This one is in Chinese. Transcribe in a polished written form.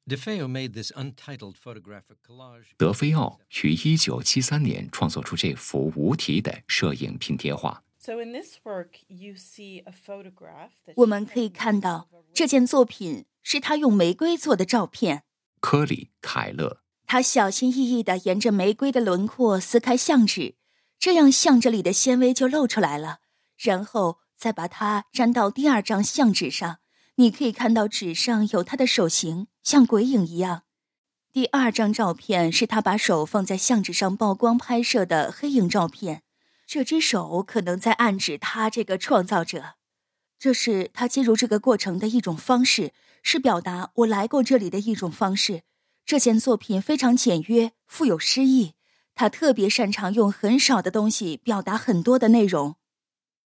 德菲奥于1973年创作出这幅无题的摄影拼贴画。 我们可以看到这件作品是他用玫瑰做的照片。 科里·凯勒， 他小心翼翼地沿着玫瑰的轮廓撕开相纸，这样相纸里的纤维就露出来了，然后再把它粘到第二张相纸上。你可以看到纸上有他的手型，像鬼影一样。第二张照片是他把手放在相纸上曝光拍摄的黑影照片，这只手可能在暗指他这个创造者。这是他介入这个过程的一种方式，是表达我来过这里的一种方式。这件作品非常简约，富有诗意，他特别擅长用很少的东西表达很多的内容。